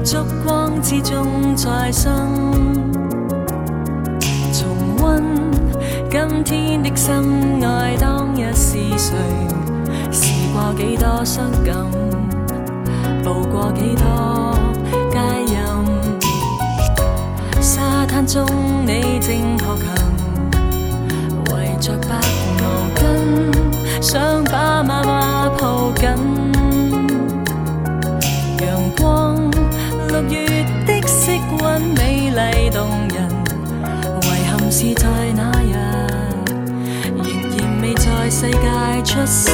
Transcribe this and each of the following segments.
烛光之中再生，重温今天的深爱，当日是谁？试过几多伤感，步过几多街任，沙滩中你正學琴，圍着白毛巾，想把媽媽抱緊。陽光6月的色溫美麗動人，遺憾是在那日仍然未在世界出生。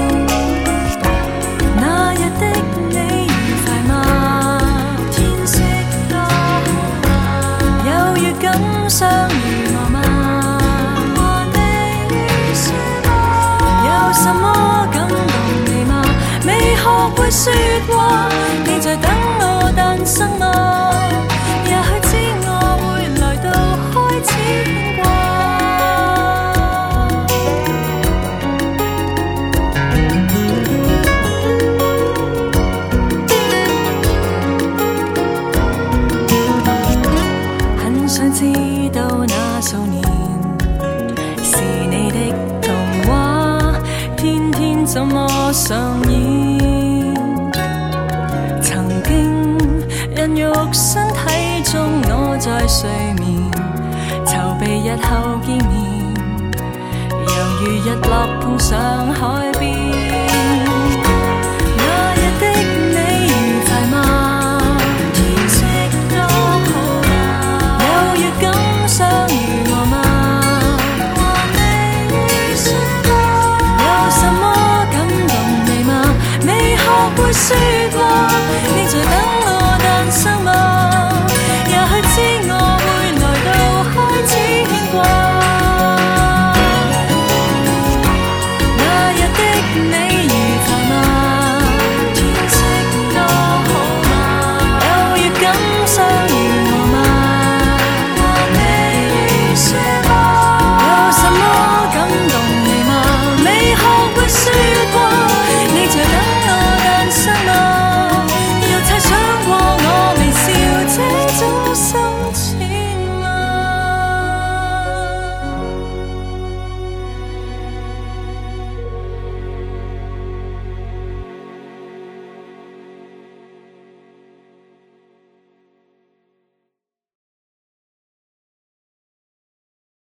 那日的你愉快嗎？天色多好，有預感相遇我嗎？和你於說話，有什麼感動你嗎？未學會說話，你在等我誕生嗎？也許知我會來到開始牽掛。很想知道那數年是你的童話，天天怎麼上演？曾經孕育身體中我在睡眠，籌備日後見面，猶如日落碰上海邊。那日的你愉快嗎？天色多好，有預感相遇我嗎？和你於說話，有什麼感動你嗎？未學會說話，你在等